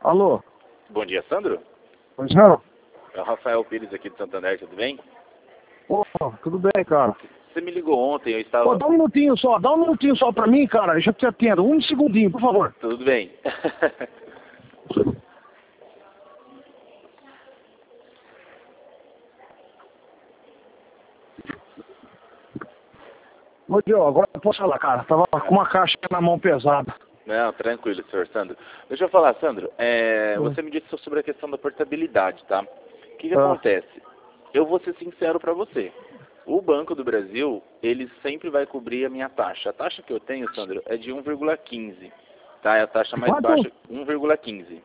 Alô? Bom dia, Sandro. Pois não? É o Rafael Pires aqui de Santander, tudo bem? Pô, tudo bem, cara. Você me ligou ontem, eu estava... Pô, dá um minutinho só pra mim, cara. Eu já te atendo. Um segundinho, por favor. Tudo bem. Ô, Diogo, agora eu posso falar, cara. Tava com uma caixa na mão pesada. Não, tranquilo, senhor Sandro. Deixa eu falar, Sandro. Você me disse sobre a questão da portabilidade, tá? O que acontece? Eu vou ser sincero pra você. O Banco do Brasil, ele sempre vai cobrir a minha taxa. A taxa que eu tenho, Sandro, é de 1,15. Tá? É a taxa mais baixa, 1,15.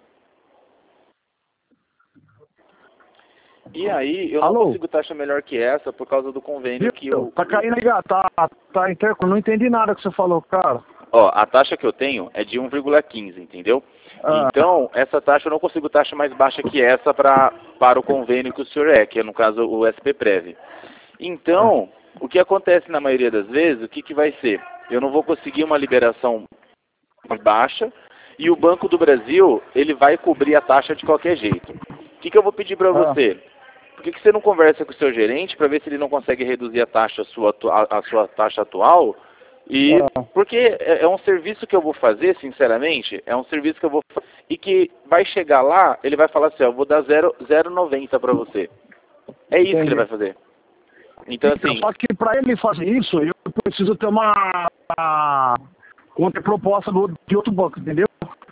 E aí, eu não consigo taxa melhor que essa por causa do convênio que eu... Tá caindo ligado, tá interco, não entendi nada que você falou, cara. Ó, a taxa que eu tenho é de 1,15, entendeu? Então, essa taxa eu não consigo taxa mais baixa que essa para o convênio que o senhor que é, no caso, o SPPrev. Então, o que acontece na maioria das vezes, o que vai ser? Eu não vou conseguir uma liberação baixa e o Banco do Brasil, ele vai cobrir a taxa de qualquer jeito. O que eu vou pedir para você? Por que você não conversa com o seu gerente para ver se ele não consegue reduzir a taxa a sua taxa atual? Porque é um serviço que eu vou fazer, sinceramente, é um serviço que eu vou fazer e que vai chegar lá, ele vai falar assim, ó, eu vou dar 0,90 para você. É isso que ele vai fazer. Então, assim... Só que para ele fazer isso, eu preciso ter uma contraproposta de outro banco, entendeu?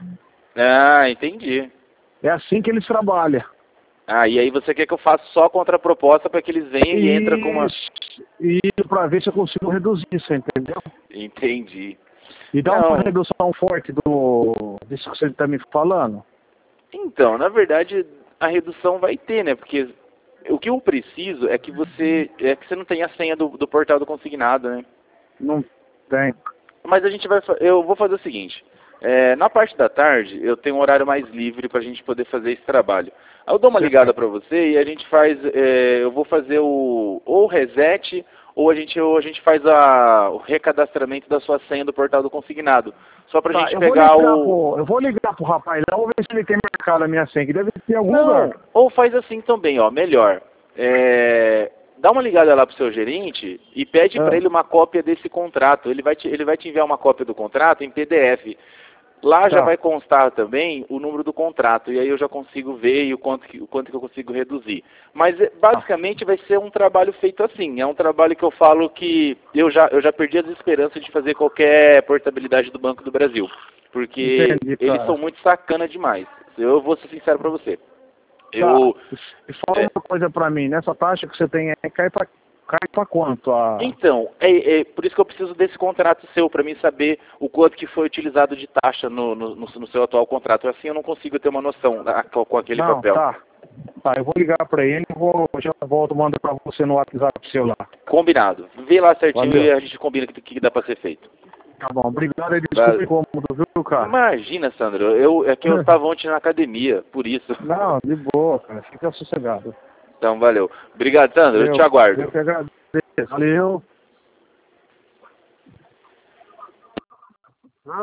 Ah, entendi. É assim que eles trabalham. Ah, e aí você quer que eu faça só contraproposta para que eles venham e entrem com uma... Isso, para ver se eu consigo reduzir isso, entendeu? Entendi. E dá uma redução forte disso que você está me falando? Então, na verdade, a redução vai ter, né? Porque o que eu preciso é que você não tenha a senha do portal do consignado, né? Não tem. Mas eu vou fazer o seguinte. Na parte da tarde, eu tenho um horário mais livre para a gente poder fazer esse trabalho. Aí eu dou uma ligada para você e a gente faz, eu vou fazer ou o reset, ou a gente faz o recadastramento da sua senha do portal do consignado. Só pra gente pegar eu vou ligar pro rapaz lá, vou ver se ele tem marcado a minha senha, que deve ter algum lugar. Ou faz assim também, ó, melhor. Dá uma ligada lá pro seu gerente e pede para ele uma cópia desse contrato. Ele vai te enviar uma cópia do contrato em PDF. Lá já vai constar também o número do contrato, e aí eu já consigo ver o quanto que eu consigo reduzir. Mas basicamente vai ser um trabalho feito assim, é um trabalho que eu falo que eu já perdi as esperanças de fazer qualquer portabilidade do Banco do Brasil, porque eles são muito sacana demais. Eu vou ser sincero para você. E fala uma coisa para mim, nessa taxa que você tem cai para quanto? Então, por isso que eu preciso desse contrato seu, para mim saber o quanto que foi utilizado de taxa no seu atual contrato. Assim eu não consigo ter uma noção com aquele papel. Tá, eu vou ligar para ele e já volto, mando para você no WhatsApp seu lá. Combinado. Vê lá certinho e a gente combina o que dá para ser feito. Tá bom, obrigado aí, desculpa o incômodo, viu, cara? Imagina, Sandro, eu estava ontem na academia, por isso. Não, de boa, cara, fica sossegado. Então, valeu. Obrigado, Sandro, eu te aguardo. Eu que agradeço. Valeu.